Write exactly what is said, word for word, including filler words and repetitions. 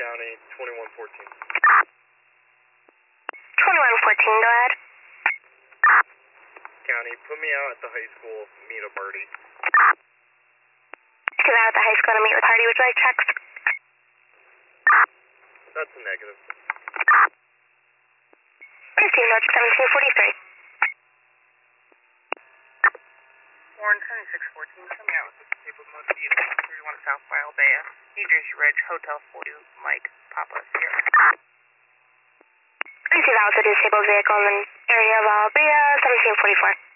County, twenty-one fourteen. twenty-one fourteen, go ahead. County, put me out at the high school, meet a birdie. Get out at the high school to meet with Hardy. Would you like checks? That's a negative. fifteen, North seventeen forty-three. Warren, seventy-six fourteen, come me out with this table of most vehicle, thirty-one South Wildea, New Jersey Reg, Hotel forty, Mike, Papa, Sierra. I see that was a disabled vehicle in the area of Albia, seventeen forty-four.